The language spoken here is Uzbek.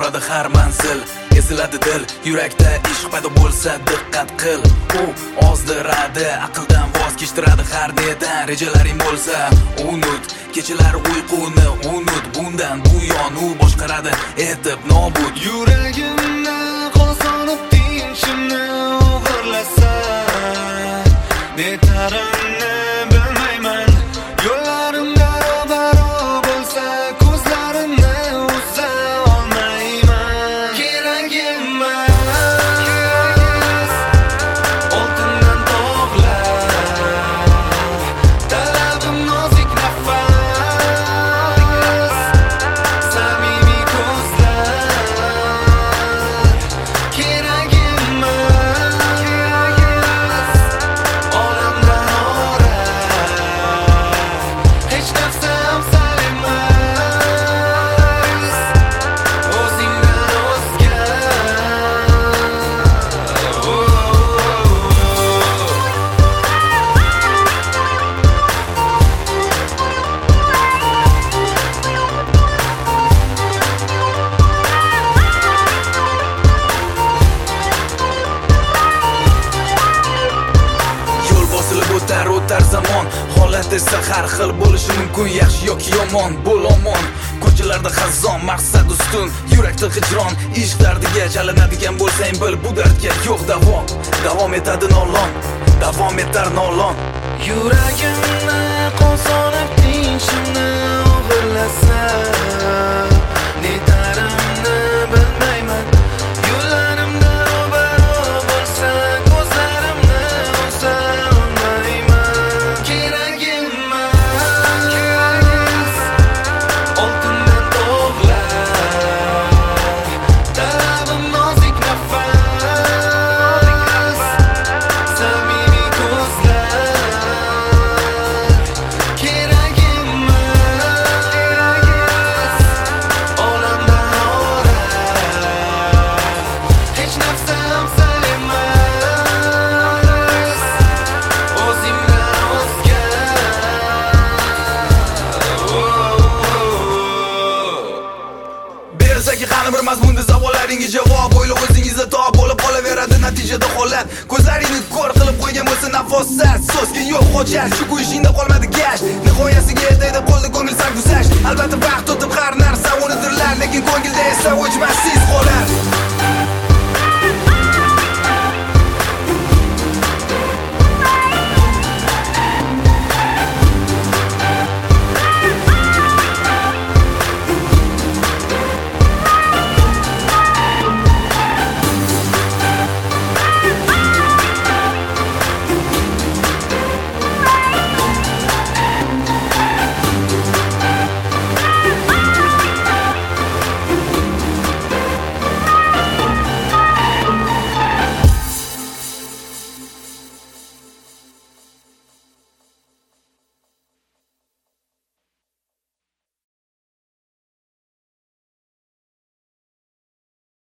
boradi har manzil. Eziladi dil, yurakda ishq paydo bo'lsa diqqat qil. U ozdiradi, aqldan voz kechtiradi har nedan. Rejalaring bo'lsa unut, kechalar uyquni unut. Bundan buyon u boshqaradi etib nobud. Yuragimni qozonib tinchimni o'g'irlasa, netarimni bilmayman. Yo'llarimda baro bo'lsa, ko'zlarimni uza olmayman. Keragimmas oltindan tog'lar, talabim nozik nafas, samimiy ko'zlar. Keragimmas olamdan ora, hech narsam sal emas, o'zingdan o'zga. Yo'l bosilib o'tar zamon, holat esa har xil bo'lishi mumkin, yaxshi yoki yomon. Bo'l omon, ko'chalarda xazon, maqsad ustun, yurakda hijron. Ishq dardiga chalinadigan bo'lsang bil, bu dardga yo'q davom. Davom etadi nolon, davom etar nolon. Yuragimni qozonib tinchimni o'g'irlasa, netarimni bilmayman. Yo'llarimda ro'baro bo'lsa, ko'zlarimni uza olmayman. Keragimmas oltindan tog'lar, talabim nozik nafas, samimiy ko'zlar. Keragimmas olamdan ora, hech narsam sal emas, o'zingdan o'zga. Bersaki qani bir mazmunda savollaringga javob, o'ylab o'zingizda top bo'lib qolaveradi natijada holat. Ko'zlaringni ko'r qilib qo'ygan bo'lsa nafosat, so'zga yo'q hojat, shu ishingda qolmadi gash. Nihoyasiga yetay deb qo'lda ko'ngil sarguzasht. Albatta vaqt o'tib har narsa